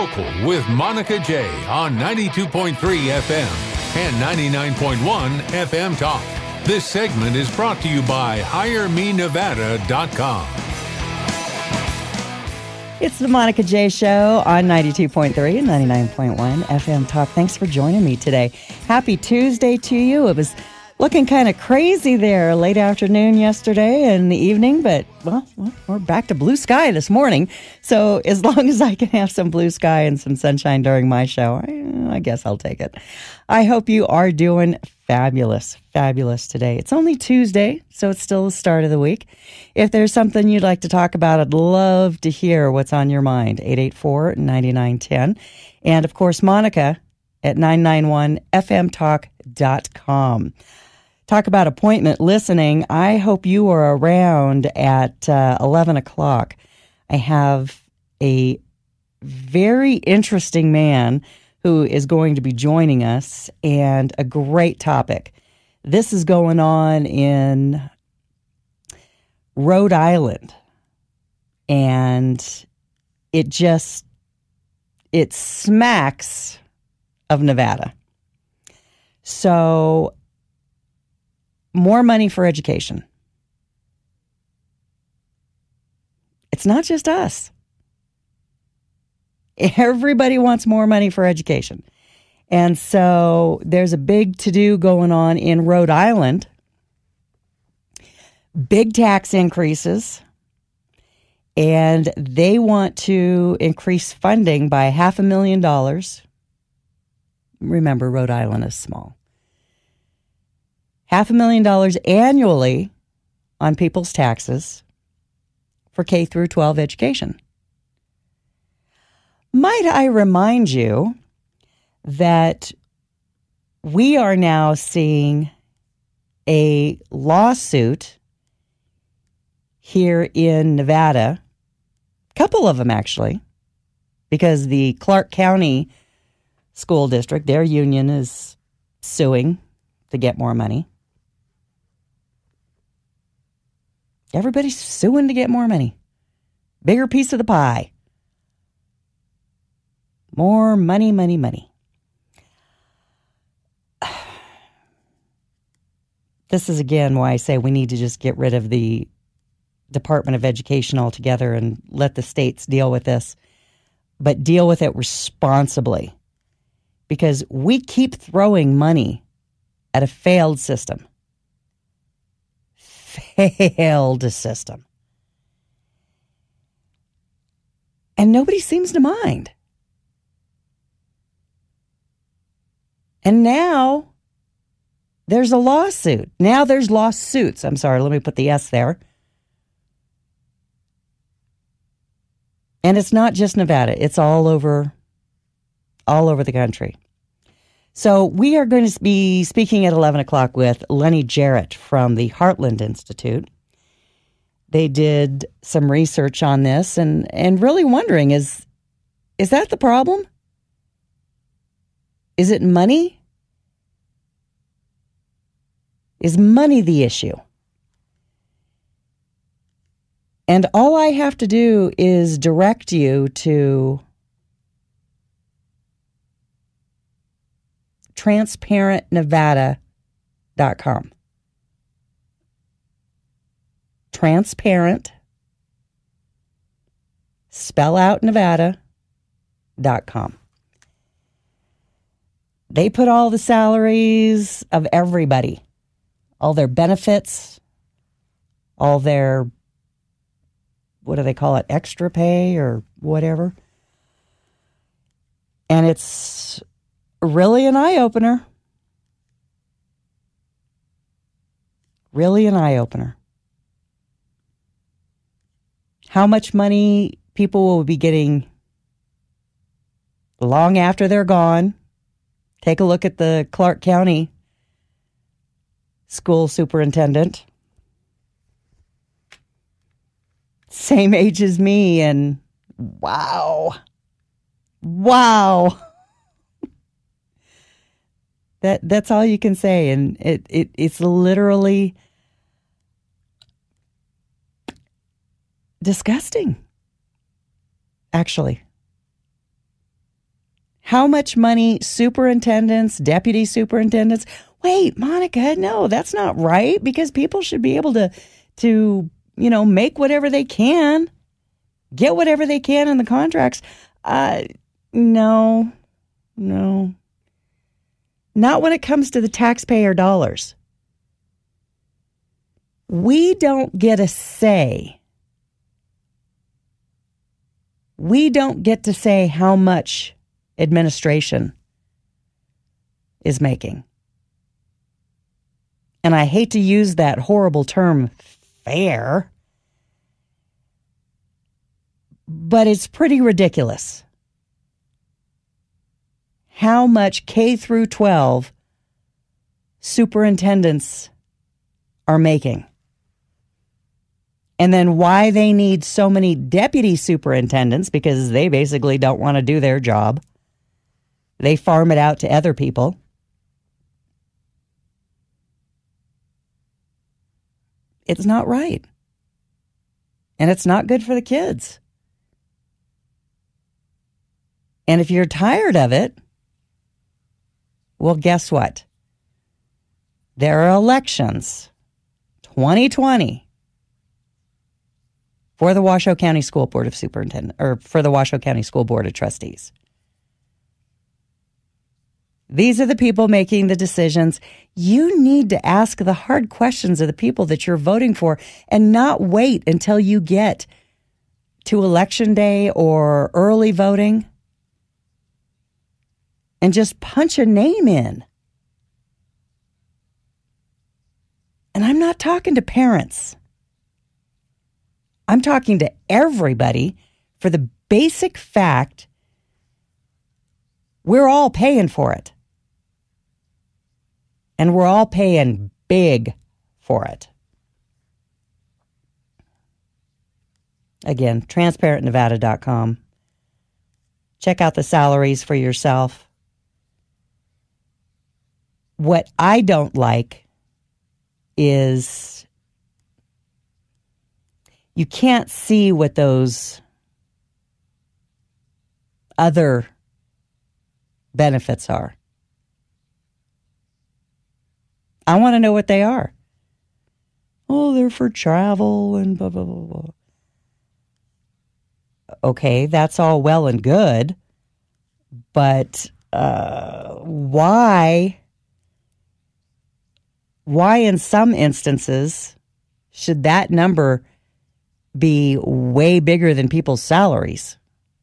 Local with Monica J on 92.3 FM and 99.1 FM Talk. This segment is brought to you by HireMeNevada.com. It's the Monica J Show on 92.3 and 99.1 FM Talk. Thanks for joining me today. Happy Tuesday to you. It was looking kind of crazy there late afternoon yesterday and the evening, but, well, we're back to blue sky this morning. So as long as I can have some blue sky and some sunshine during my show, I guess I'll take it. I hope you are doing fabulous today. It's only Tuesday, so it's still the start of the week. If there's something you'd like to talk about, I'd love to hear what's on your mind. 884-9910. And, of course, Monica at 991fmtalk.com. Talk about appointment listening. I hope you are around at 11 o'clock. I have a very interesting man who is going to be joining us, and a great topic. This is going on in Rhode Island, and it smacks of Nevada. So, more money for education. It's not just us. Everybody wants more money for education. And so there's a big to-do going on in Rhode Island. Big tax increases. And they want to increase funding by $500,000. Remember, Rhode Island is small. $500,000 annually on people's taxes for K through 12 education. Might I remind you that we are now seeing a lawsuit here in Nevada, a couple of them actually, because the Clark County School District, their union is suing to get more money. Everybody's suing to get more money. Bigger piece of the pie. More money. This is, again, why I say we need to just get rid of the Department of Education altogether and let the states deal with this. But deal with it responsibly. Because we keep throwing money at a failed system. Failed system. And nobody seems to mind. And now there's a lawsuit. Now there's lawsuits. I'm sorry, let me put the S there. And it's not just Nevada. It's all over the country. So we are going to be speaking at 11 o'clock with Lenny Jarrett from the Heartland Institute. They did some research on this and really wondering, is that the problem? Is it money? Is money the issue? And all I have to do is direct you to transparentnevada.com. Transparent, spell out Nevada.com. They put all the salaries of everybody, all their benefits, all their, what do they call it, extra pay or whatever. And it's really an eye-opener. Really an eye-opener. How much money people will be getting long after they're gone. Take a look at the Clark County school superintendent. Same age as me, and wow. That's all you can say, and it's literally disgusting, actually. how much money superintendents, deputy superintendents. Wait, Monica, no, that's not right, because people should be able to make whatever they can, get whatever they can in the contracts. No. Not when it comes to the taxpayer dollars. We don't get a say. We don't get to say how much administration is making. And I hate to use that horrible term, fair, but it's pretty ridiculous how much K through 12 superintendents are making. And then why they need so many deputy superintendents, because they basically don't want to do their job. They farm it out to other people. It's not right. And it's not good for the kids. And if you're tired of it, well, guess what? There are elections, 2020, for the Washoe County School Board of Superintendents, or for the Washoe County School Board of Trustees. These are the people making the decisions. You need to ask the hard questions of the people that you're voting for and not wait until you get to Election Day or early voting and just punch a name in. And I'm not talking to parents. I'm talking to everybody for the basic fact we're all paying for it. And we're all paying big for it. Again, transparentnevada.com. Check out the salaries for yourself. What I don't like is you can't see what those other benefits are. I want to know what they are. Oh, they're for travel and blah, blah, blah, blah. Okay, that's all well and good, but why in some instances should that number be way bigger than people's salaries?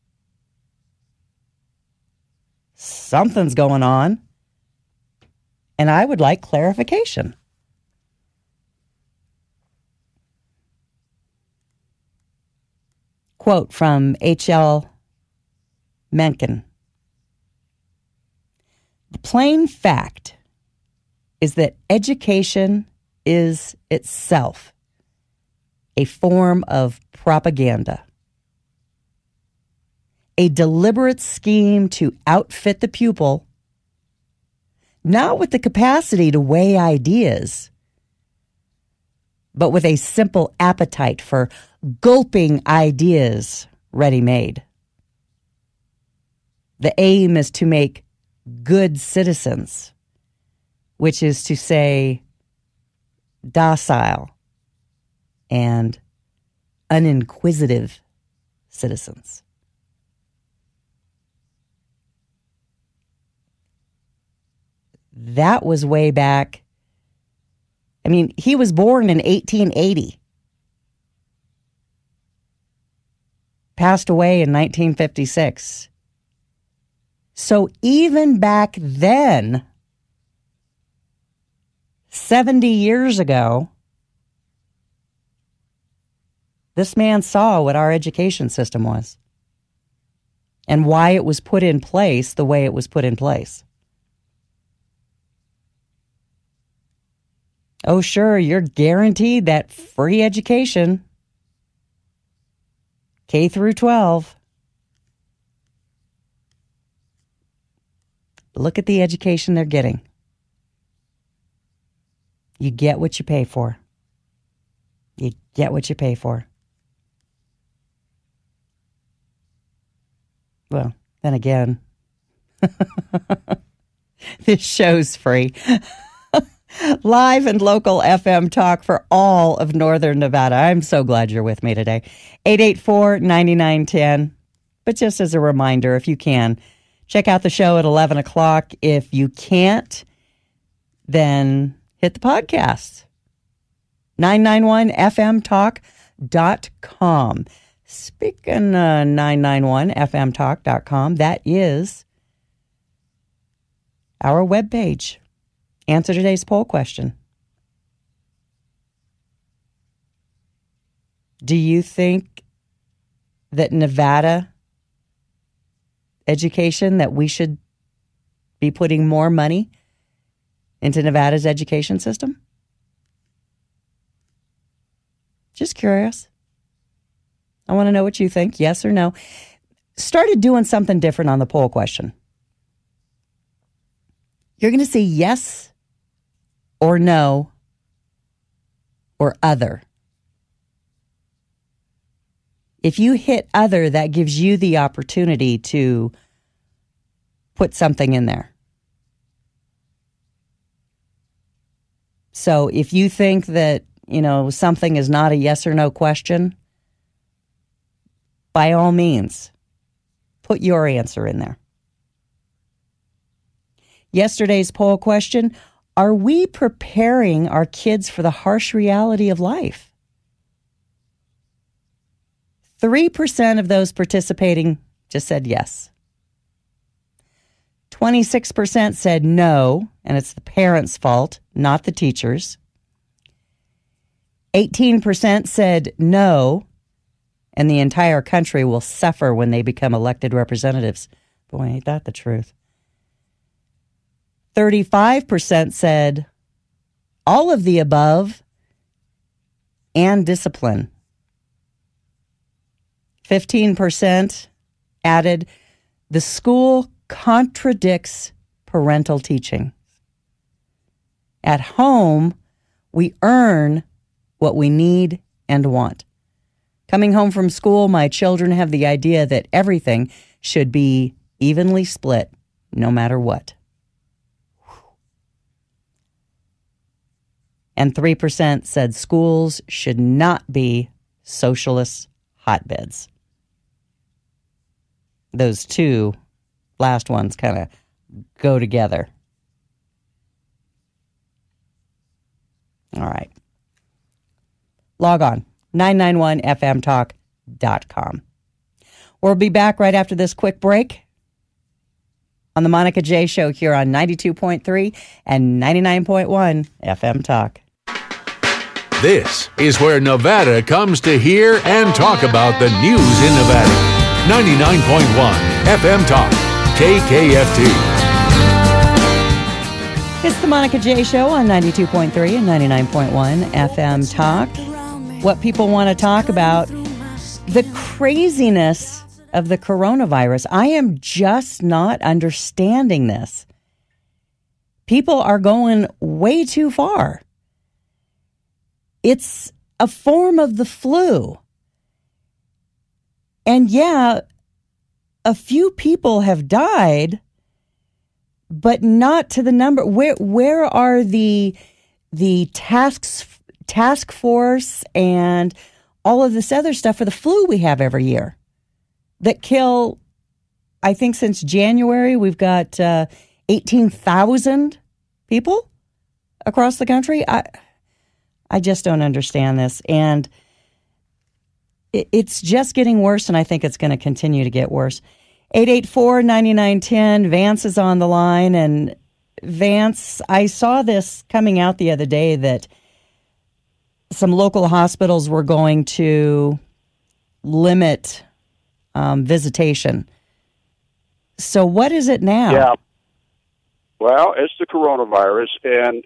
Something's going on, and I would like clarification. Quote from H.L. Mencken. The plain fact is that education is itself a form of propaganda, a deliberate scheme to outfit the pupil, not with the capacity to weigh ideas, but with a simple appetite for gulping ideas ready-made. The aim is to make good citizens, which is to say docile and uninquisitive citizens. That was way back. I mean, he was born in 1880. Passed away in 1956. So even back then, 70 years ago, this man saw what our education system was and why it was put in place the way it was put in place. Oh, sure, you're guaranteed that free education, K through 12. Look at the education they're getting. You get what you pay for. You get what you pay for. Well, then again, This show's free. Live and local FM talk for all of Northern Nevada. I'm so glad you're with me today. 884-9910. But just as a reminder, if you can, check out the show at 11 o'clock. If you can't, then hit the podcast. 991fmtalk.com. Speaking 991fmtalk.com, that is our webpage. Answer today's poll question. Do you think that Nevada education, that we should be putting more money into Nevada's education system? Just curious. I want to know what you think, yes or no. Started doing something different on the poll question. You're going to say yes or no or other. If you hit other, that gives you the opportunity to put something in there. So if you think that, something is not a yes or no question, by all means, put your answer in there. Yesterday's poll question, are we preparing our kids for the harsh reality of life? 3% of those participating just said yes. 26% said no, and it's the parents' fault, not the teachers. 18% said no, and the entire country will suffer when they become elected representatives. Boy, ain't that the truth. 35% said all of the above and discipline. 15% added the school contradicts parental teaching. At home, we earn what we need and want. Coming home from school, my children have the idea that everything should be evenly split, no matter what. And 3% said schools should not be socialist hotbeds. Those two last ones kind of go together. All right. Log on, 991fmtalk.com. We'll be back right after this quick break on the Monica J. Show here on 92.3 and 99.1 FM Talk. This is where Nevada comes to hear and talk about the news in Nevada. 99.1 FM Talk, KKFT. It's the Monica J. Show on 92.3 and 99.1 FM Talk. What people want to talk about, the craziness of the coronavirus. I am just not understanding this. People are going way too far. It's a form of the flu. And yeah, a few people have died, but not to the number. Where are the task force and all of this other stuff for the flu we have every year that kill, I think since January, we've got 18,000 people across the country. I just don't understand this. And it's just getting worse, and I think it's going to continue to get worse. 884-9910, Vance is on the line. And Vance, I saw this coming out the other day that some local hospitals were going to limit visitation. So what is it now? Yeah. Well, it's the coronavirus, and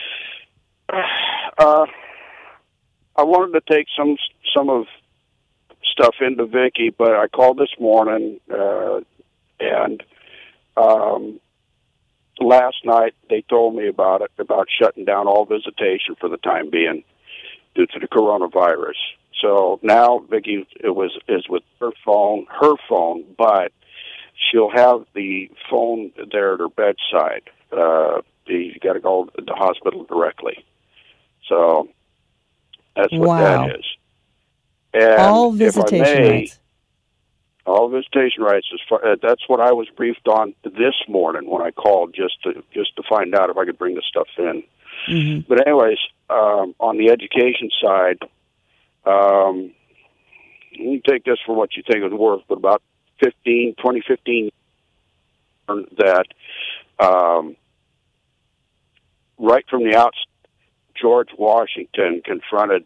I wanted to take some of stuff into Vicky, but I called this morning, and last night they told me about shutting down all visitation for the time being due to the coronavirus. So now Vicky is with her phone, but she'll have the phone there at her bedside. You got to go to the hospital directly. So that's what that is. And all visitation rights. All visitation rights. That's what I was briefed on this morning when I called, just to find out if I could bring the stuff in. Mm-hmm. But anyways, on the education side, you take this for what you think it's worth, but about 2015, that right from the outset, George Washington confronted,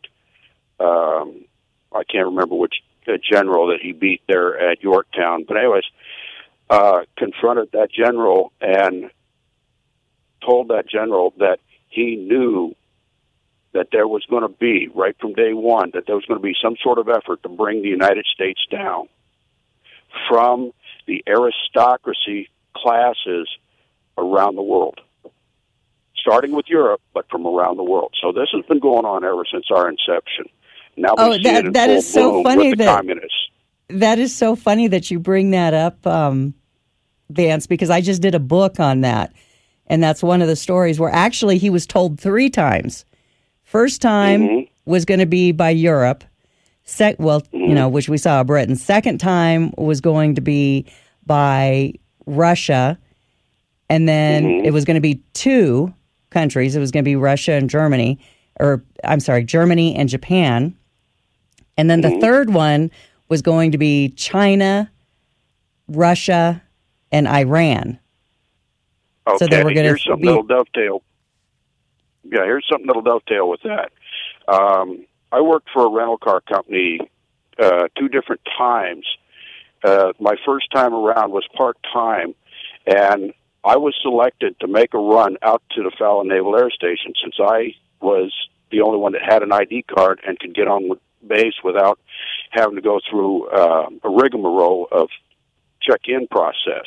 I can't remember which general that he beat there at Yorktown, but anyways, confronted that general and told that general that he knew that there was going to be, right from day one, that there was going to be some sort of effort to bring the United States down from the aristocracy classes around the world, starting with Europe, but from around the world. So this has been going on ever since our inception. Now we see it in full is so bloom funny with the communists. That is so funny that you bring that up, Vance, because I just did a book on that. And that's one of the stories where actually he was told 3 times. First time was going to be by Europe, which we saw Britain. Second time was going to be by Russia. And then it was going to be 2 countries. It was going to be Russia and Germany, Germany and Japan. And then the third one was going to be China, Russia, and Iran. Okay, so they were here's something that'll dovetail. Yeah, here's something that'll dovetail with that. I worked for a rental car company 2 different times. My first time around was part-time, and I was selected to make a run out to the Fallon Naval Air Station since I was the only one that had an ID card and could get on with base without having to go through a rigmarole of check-in process.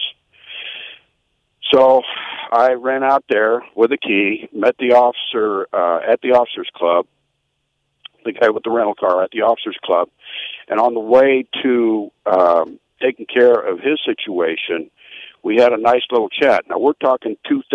So I ran out there with a key, met the officer at the officers' club, the guy with the rental car at the officers' club, and on the way to taking care of his situation, we had a nice little chat. Now, we're talking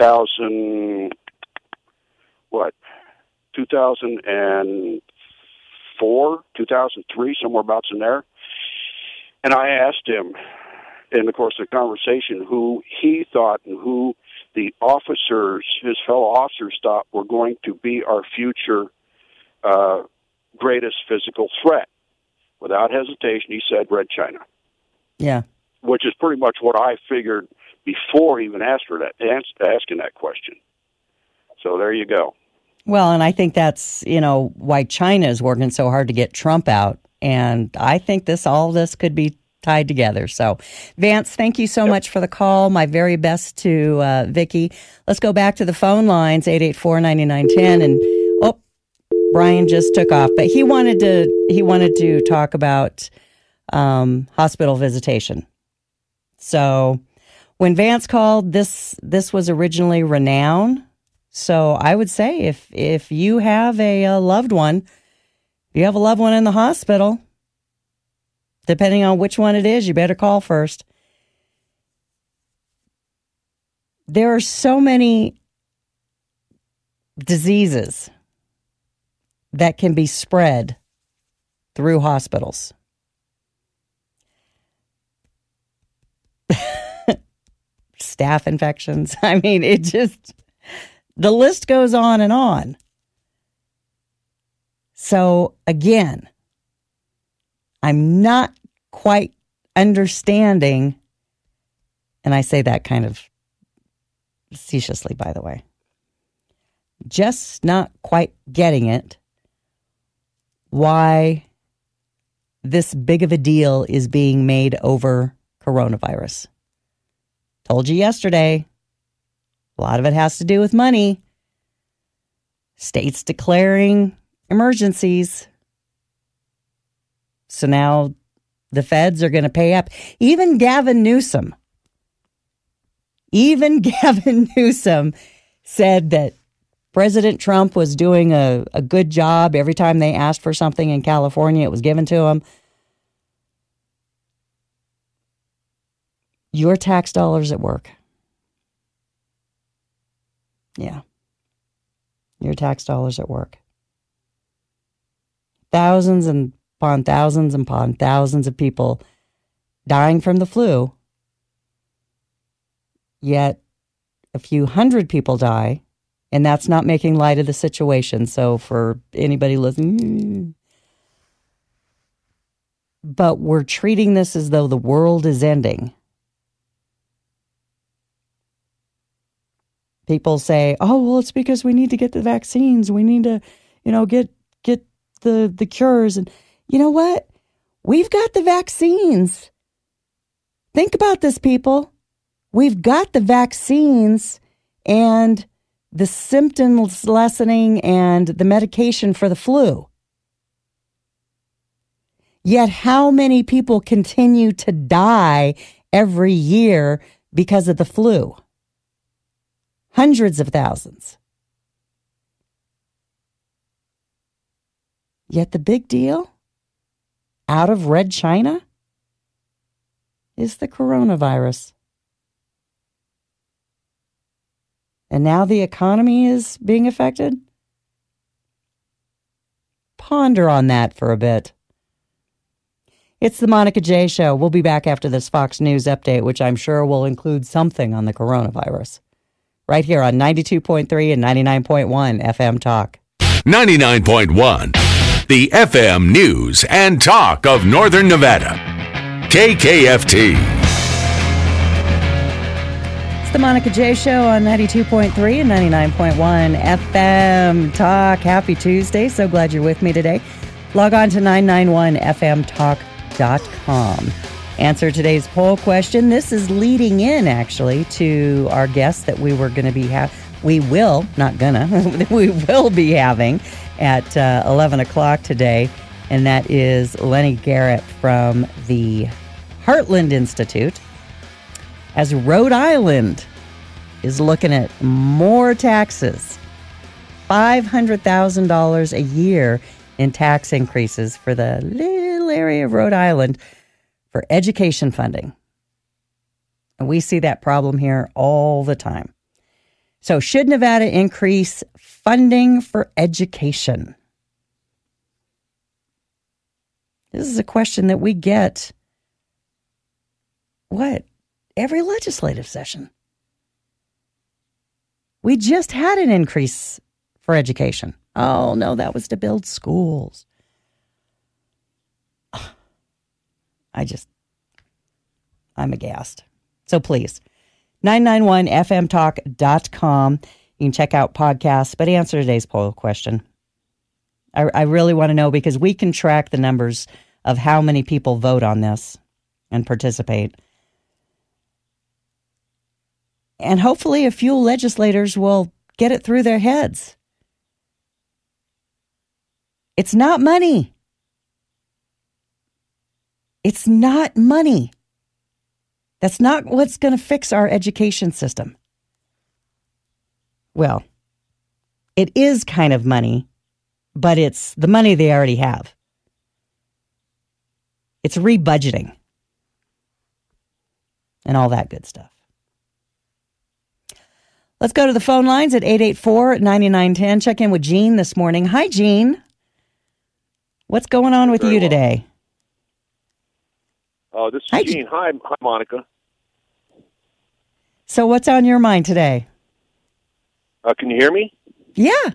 2004, 2003, somewhere about in there. And I asked him, in the course of the conversation, who he thought and who the officers, his fellow officers, thought were going to be our future greatest physical threat. Without hesitation, he said Red China. Yeah. Which is pretty much what I figured before even asking that question. So there you go. Well, and I think that's, why China is working so hard to get Trump out. And I think all this could be tied together. So, Vance, thank you so much for the call. My very best to Vicki. Let's go back to the phone lines, 884-9910. And, Brian just took off. But he wanted to talk about hospital visitation. So when Vance called, this was originally Renown. So I would say if you have a loved one, if you have a loved one in the hospital, depending on which one it is, you better call first. There are so many diseases that can be spread through hospitals. Staph infections. I mean, the list goes on and on. So again, I'm not quite understanding, and I say that kind of facetiously, by the way, just not quite getting it, why this big of a deal is being made over coronavirus. Told you yesterday, a lot of it has to do with money. States declaring emergencies. So now the feds are going to pay up. Even Gavin Newsom said that President Trump was doing a good job. Every time they asked for something in California, it was given to him. Your tax dollars at work. Yeah. Your tax dollars at work. Thousands upon thousands of people dying from the flu. Yet a few hundred people die, and that's not making light of the situation. So for anybody listening, but we're treating this as though the world is ending. People say, "Oh, well, it's because we need to get the vaccines. We need to, get the cures." And you know what? We've got the vaccines. Think about this, people. We've got the vaccines and the symptoms lessening and the medication for the flu. Yet how many people continue to die every year because of the flu? Hundreds of thousands. Yet the big deal out of Red China is the coronavirus. And now the economy is being affected? Ponder on that for a bit. It's the Monica J. Show. We'll be back after this Fox News update, which I'm sure will include something on the coronavirus. Right here on 92.3 and 99.1 FM Talk. 99.1, the FM News and Talk of Northern Nevada. KKFT. It's the Monica J. Show on 92.3 and 99.1 FM Talk. Happy Tuesday. So glad you're with me today. Log on to 991fmtalk.com. Answer today's poll question. This is leading in, actually, to our guest that we will be having at 11 o'clock today, and that is Lenny Garrett from the Heartland Institute, as Rhode Island is looking at more taxes, $500,000 a year in tax increases for the little area of Rhode Island for education funding. And we see that problem here all the time. So should Nevada increase funding for education? This is a question that we get, every legislative session. We just had an increase for education. Oh, no, that was to build schools. I'm aghast. So please, 991fmtalk.com. You can check out podcasts, but answer today's poll question. I really want to know, because we can track the numbers of how many people vote on this and participate. And hopefully a few legislators will get it through their heads. It's not money. It's not money. That's not what's going to fix our education system. Well, it is kind of money, but it's the money they already have. It's rebudgeting and all that good stuff. Let's go to the phone lines at 884-9910. Check in with Jean this morning. Hi, Jean. What's going on with you today? This is Gene. Hi, Monica. So what's on your mind today? Can you hear me? Yeah.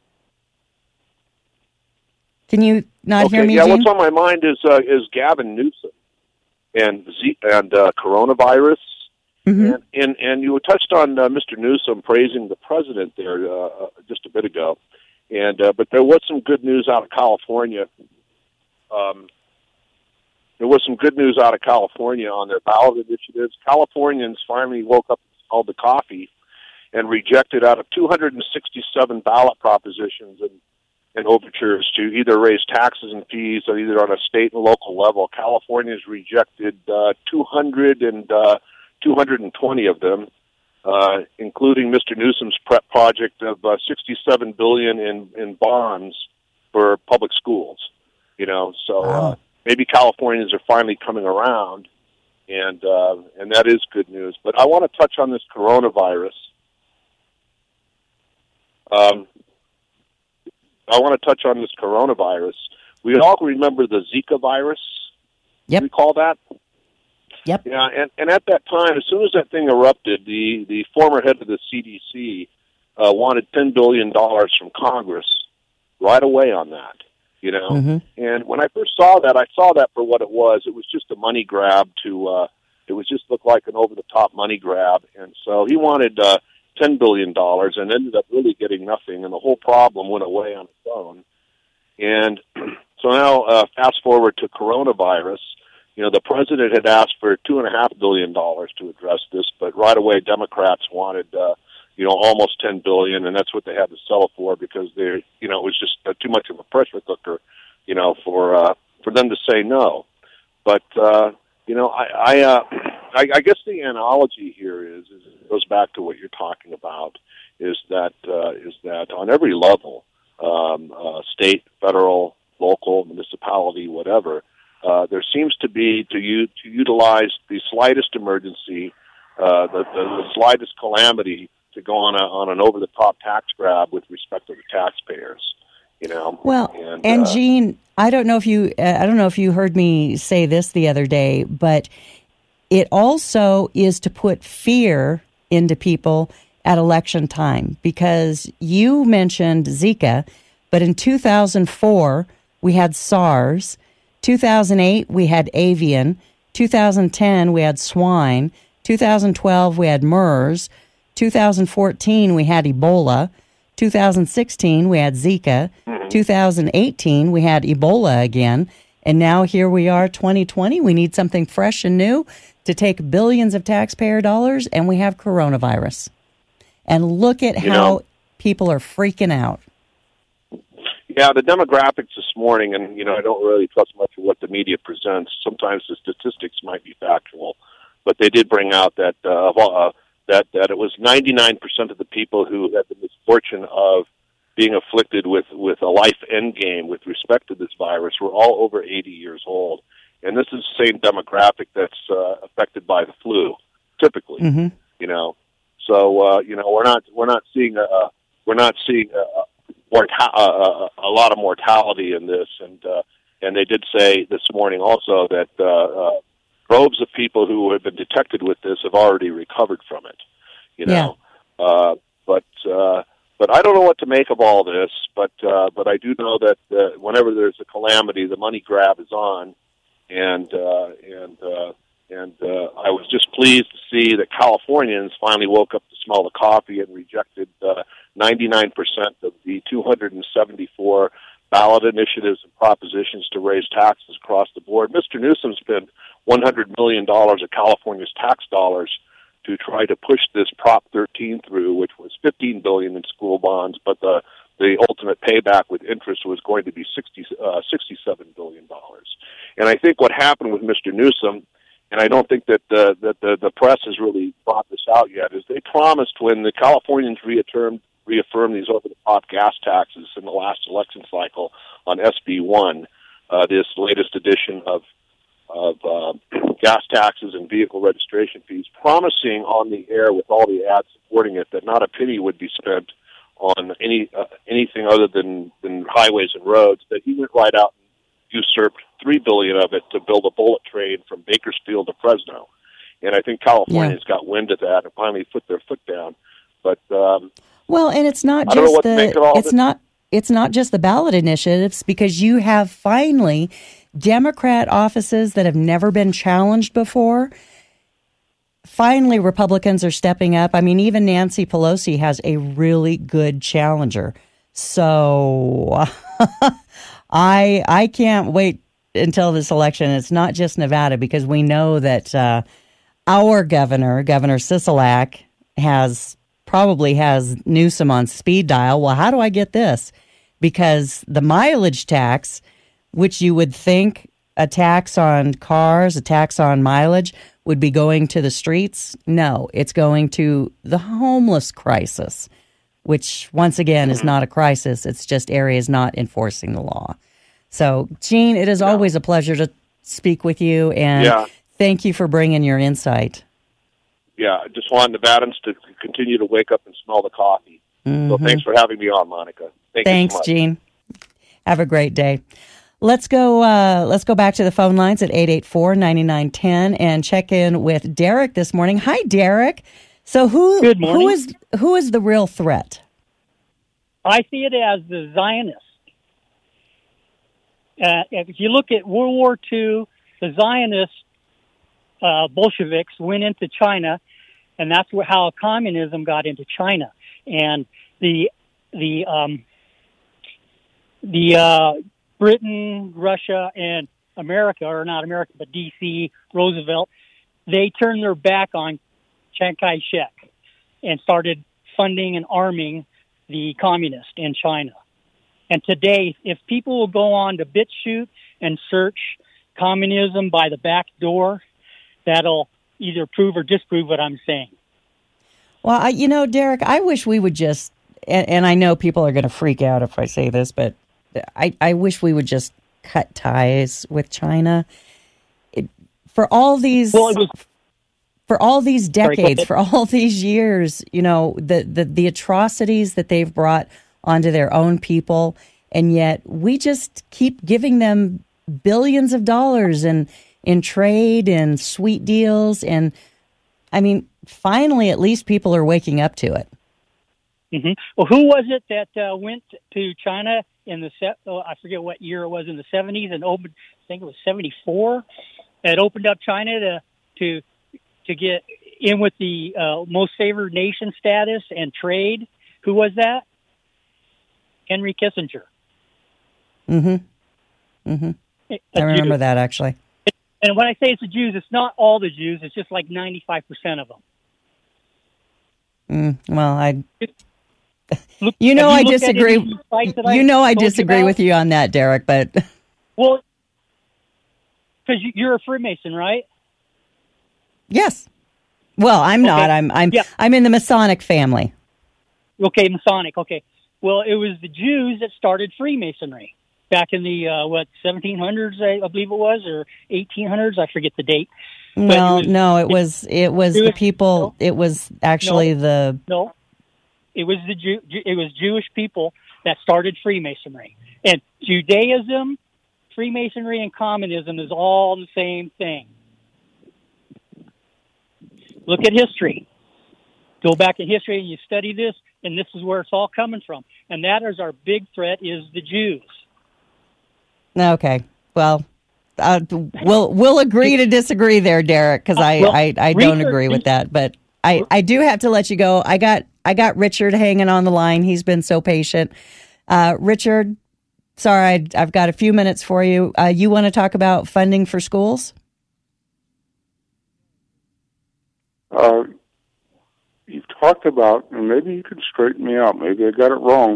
Can you not hear me, Yeah, Gene? what's on my mind is Gavin Newsom and coronavirus. Mm-hmm. And you touched on Mr. Newsom praising the president there just a bit ago. But there was some good news out of California. There was some good news out of California on their ballot initiatives. Californians finally woke up and smelled the coffee and rejected out of 267 ballot propositions and overtures to either raise taxes and fees or either on a state and local level. California's rejected 220 of them, including Mr. Newsom's prep project of $67 billion in bonds for public schools. Wow. Maybe Californians are finally coming around, and that is good news. But I want to touch on this coronavirus. We all remember the Zika virus. Yep. Recall that? Yep. Yeah, and at that time, as soon as that thing erupted, the former head of the CDC wanted $10 billion from Congress right away on that, you know. Mm-hmm. And when I first saw that, I saw that for what it was. It was just a money grab it was just looked like an over-the-top money grab. And so he wanted $10 billion and ended up really getting nothing, and the whole problem went away on its own. And so now, fast forward to coronavirus. You know, the president had asked for $2.5 billion to address this, but right away Democrats wanted, almost $10 billion, and that's what they had to sell it for because it was just too much of a pressure cooker, for them to say no. But I guess the analogy here is it goes back to what you're talking about, is that on every level, state, federal, local, municipality, whatever. There seems to be to utilize the slightest emergency, the slightest calamity to go on an over the top tax grab with respect to the taxpayers. Well, and Gene, I don't know if you heard me say this the other day, but it also is to put fear into people at election time, because you mentioned Zika, but in 2004 we had SARS. 2008, we had avian. 2010, we had swine. 2012, we had MERS. 2014, we had Ebola. 2016, we had Zika. 2018, we had Ebola again. And now here we are, 2020. We need something fresh and new to take billions of taxpayer dollars, and we have coronavirus. And look at how people are freaking out. Yeah, the demographics this morning, and I don't really trust much of what the media presents. Sometimes the statistics might be factual, but they did bring out that that it was 99% of the people who had the misfortune of being afflicted with a life end game with respect to this virus were all over 80 years old, and this is the same demographic that's affected by the flu, typically. Mm-hmm. So we're not seeing a lot of mortality in this, and they did say this morning also that droves of people who have been detected with this have already recovered from it. But I don't know what to make of all this. But I do know that whenever there's a calamity, the money grab is on, and I was just pleased to see that Californians finally woke up to smell the coffee and rejected 99% of the 274 ballot initiatives and propositions to raise taxes across the board. Mr. Newsom spent $100 million of California's tax dollars to try to push this Prop 13 through, which was $15 billion in school bonds, but the ultimate payback with interest was going to be $67 billion. And I think what happened with Mr. Newsom, and I don't think that the press has really brought this out yet, is they promised when the Californians reaffirmed these over-the-top gas taxes in the last election cycle on SB1, this latest edition of gas taxes and vehicle registration fees, promising on the air with all the ads supporting it that not a penny would be spent on anything other than highways and roads, that he went right out and usurped $3 billion of it to build a bullet train from Bakersfield to Fresno. And I think Californians got wind of that and finally put their foot down. But well, and it's not just it's not just the ballot initiatives, because you have finally Democrat offices that have never been challenged before. Finally, Republicans are stepping up. I mean, even Nancy Pelosi has a really good challenger. So I can't wait until this election. It's not just Nevada, because we know that our Governor Sisolak, probably has Newsom on speed dial. Well, how do I get this? Because the mileage tax, which you would think a tax on cars, a tax on mileage, would be going to the streets. No, it's going to the homeless crisis, which once again is not a crisis. It's just areas not enforcing the law. So, Gene, it is always a pleasure to speak with you. And Thank you for bringing your insight. Yeah, I just want Nevadans to continue to wake up and smell the coffee. So thanks for having me on, Monica. Thanks, you so much. Gene. Have a great day. Let's go back to the phone lines at 884-9910 and check in with Derek this morning. Hi, Derek. So Good morning. who is the real threat? I see it as the Zionists. If you look at World War II, the Zionists, Bolsheviks, went into China, and that's how communism got into China. And the Britain, Russia, and America, or not America, but D.C., Roosevelt, they turned their back on Chiang Kai-shek and started funding and arming the communists in China. And today, if people will go on to BitChute and search communism by the back door, that'll either prove or disprove what I'm saying. Well, Derek, I wish we would just, and I know people are going to freak out if I say this, but I wish we would just cut ties with China. For all these decades, for all these years, the atrocities that they've brought onto their own people, and yet we just keep giving them billions of dollars in trade and sweet deals. And I mean, finally, at least people are waking up to it. Mm-hmm. Well, who was it that went to China in I forget what year it was, in the 70s, and opened, I think it was 74, that opened up China to get in with the most favored nation status and trade? Who was that? Henry Kissinger. I remember that, actually. And when I say it's the Jews, it's not all the Jews. It's just like 95% of them. Well, I disagree. I disagree with you on that, Derek. But well, because you're a Freemason, right? Yes. Well, I'm not. I'm in the Masonic family. Okay, Masonic. Okay. Well, it was the Jews that started Freemasonry back in the 1700s, I believe it was, or 1800s. I forget the date. Well, it was the people. It was actually it was it was Jewish people that started Freemasonry. And Judaism, Freemasonry, and communism is all the same thing. Look at history. Go back in history and you study this, and this is where it's all coming from. And that is our big threat, is the Jews. Okay. Well, we'll agree to disagree there, Derek, because I don't agree with that. But I do have to let you go. I got Richard hanging on the line. He's been so patient. Richard, sorry, I've got a few minutes for you. You want to talk about funding for schools? You've talked about, and maybe you can straighten me out, maybe I got it wrong,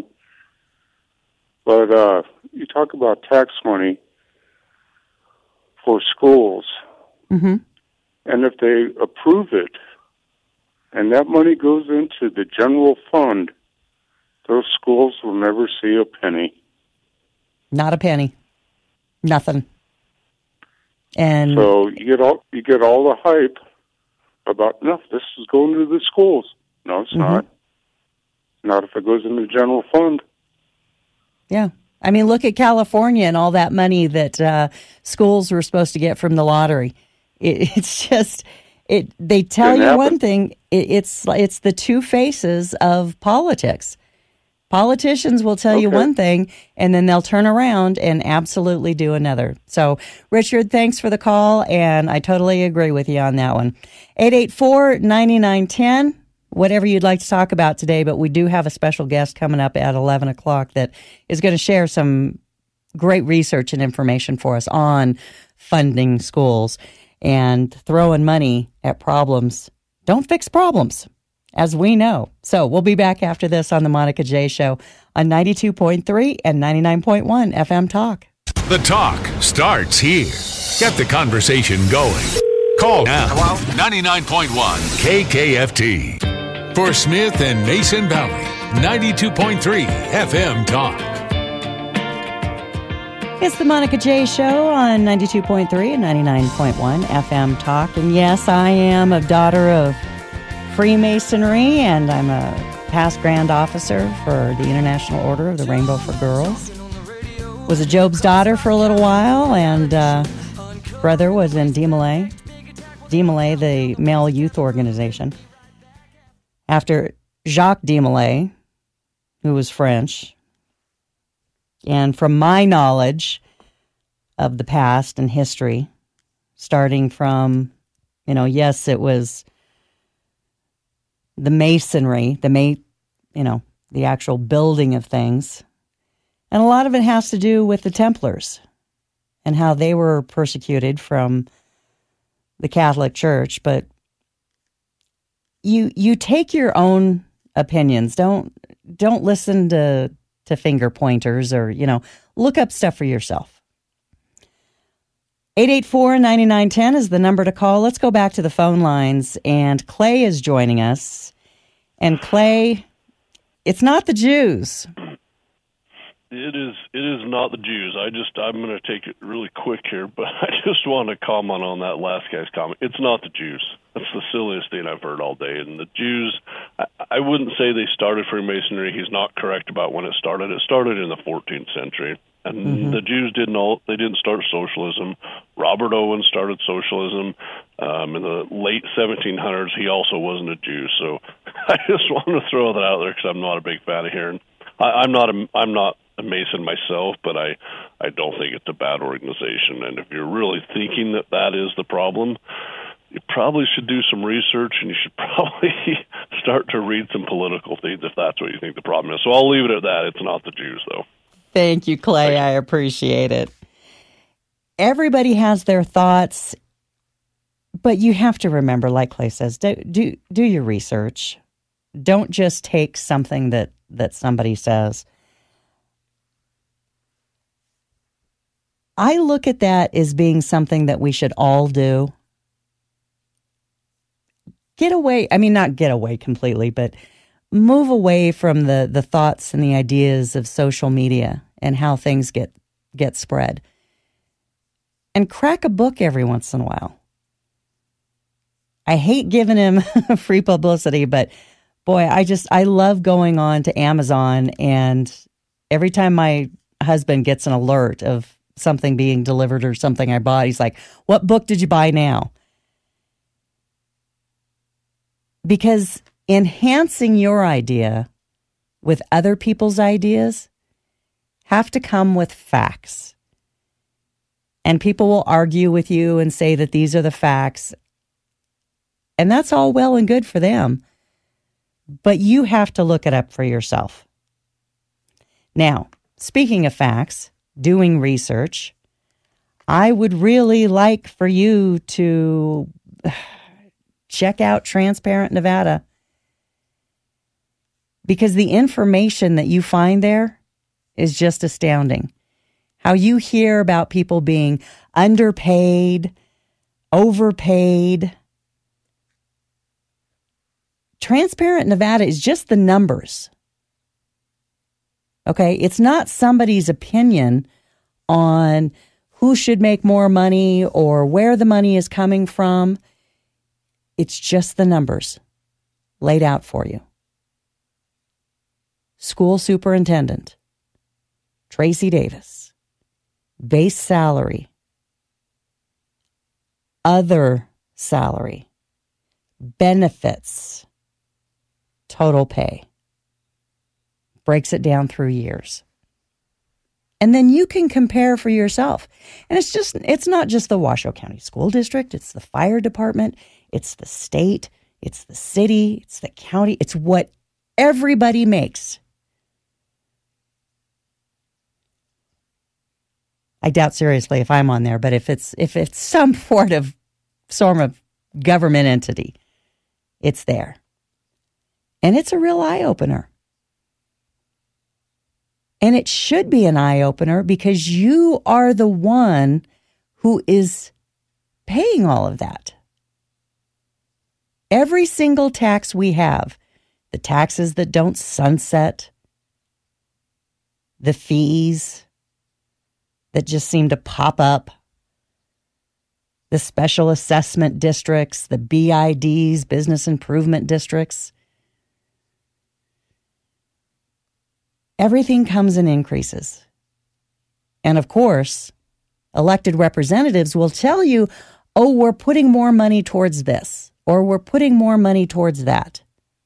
but you talk about tax money for schools. Mm-hmm. And if they approve it, and that money goes into the general fund, those schools will never see a penny. Not a penny. Nothing. And so you get all the hype about, no, this is going to the schools. No, it's not. Not if it goes in the general fund. Yeah. I mean, look at California and all that money that schools were supposed to get from the lottery. It's just, they tell you one thing, it's the two faces of politics. Politicians will tell you one thing, and then they'll turn around and absolutely do another. So, Richard, thanks for the call, and I totally agree with you on that one. 884-9910, whatever you'd like to talk about today, but we do have a special guest coming up at 11 o'clock that is going to share some great research and information for us on funding schools, and throwing money at problems don't fix problems, as we know. So we'll be back after this on the Monica J. Show on 92.3 and 99.1 FM Talk. The talk starts here. Get the conversation going. Call now. Hello? 99.1 KKFT. For Smith and Mason Valley, 92.3 FM Talk. It's the Monica J. Show on 92.3 and 99.1 FM Talk. And yes, I am a daughter of Freemasonry, and I'm a past Grand Officer for the International Order of the Rainbow for Girls. Was a Job's daughter for a little while, and brother was in DeMolay, the male youth organization. After Jacques Desmoulins, who was French, and from my knowledge of the past and history, starting from, yes, it was the masonry, the actual building of things. And a lot of it has to do with the Templars and how they were persecuted from the Catholic Church. But you take your own opinions. Don't listen to finger pointers or, look up stuff for yourself. 884-9910 is the number to call. Let's go back to the phone lines, and Clay is joining us. And Clay, it's not the Jews. It is not the Jews. I'm going to take it really quick here, but I just want to comment on that last guy's comment. It's not the Jews. That's the silliest thing I've heard all day. And the Jews, I wouldn't say they started Freemasonry. He's not correct about when it started. It started in the 14th century. And the Jews didn't start socialism. Robert Owen started socialism in the late 1700s. He also wasn't a Jew. So I just want to throw that out there because I'm not a big fan of hearing. I'm not a Mason myself, but I don't think it's a bad organization. And if you're really thinking that is the problem, you probably should do some research, and you should probably start to read some political things if that's what you think the problem is. So I'll leave it at that. It's not the Jews, though. Thank you, Clay. I appreciate it. Everybody has their thoughts, but you have to remember, like Clay says, do your research. Don't just take something that somebody says. I look at that as being something that we should all do. Not get away completely, but move away from the thoughts and the ideas of social media and how things get spread. And crack a book every once in a while. I hate giving him free publicity, but boy, I love going on to Amazon, and every time my husband gets an alert of something being delivered or something I bought, he's like, "What book did you buy now?" Because enhancing your idea with other people's ideas have to come with facts. And people will argue with you and say that these are the facts. And that's all well and good for them. But you have to look it up for yourself. Now, speaking of facts, doing research, I would really like for you to check out Transparent Nevada, because the information that you find there is just astounding. How you hear about people being underpaid, overpaid. Transparent Nevada is just the numbers. Okay, it's not somebody's opinion on who should make more money or where the money is coming from. It's just the numbers laid out for you. School superintendent, Tracy Davis, base salary, other salary, benefits, total pay. Breaks it down through years. And then you can compare for yourself. And it's not just the Washoe County School District, it's the fire department, it's the state, it's the city, it's the county, it's what everybody makes. I doubt seriously if I'm on there, but if it's some sort of government entity, it's there. And it's a real eye-opener. And it should be an eye-opener because you are the one who is paying all of that. Every single tax we have, the taxes that don't sunset, the fees, that just seem to pop up. The special assessment districts, the BIDs, business improvement districts. Everything comes in increases. And of course, elected representatives will tell you, oh, we're putting more money towards this, or we're putting more money towards that.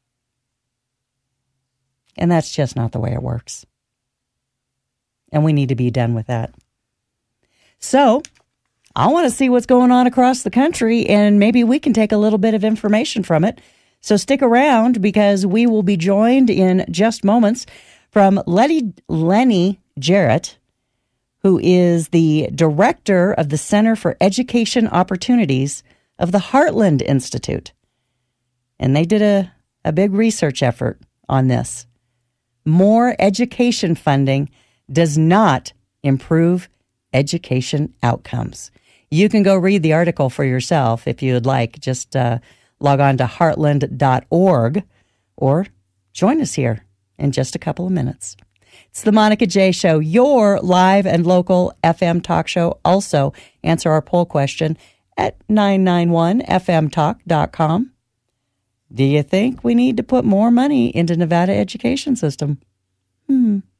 And that's just not the way it works. And we need to be done with that. So, I want to see what's going on across the country, and maybe we can take a little bit of information from it. So stick around, because we will be joined in just moments from Lenny Jarrett, who is the director of the Center for Education Opportunities of the Heartland Institute. And they did a big research effort on this. More education funding does not improve education outcomes. You can go read the article for yourself if you would like. Just log on to heartland.org or join us here in just a couple of minutes. It's the Monica J. Show, your live and local FM talk show. Also, answer our poll question at 991fmtalk.com. Do you think we need to put more money into Nevada education system?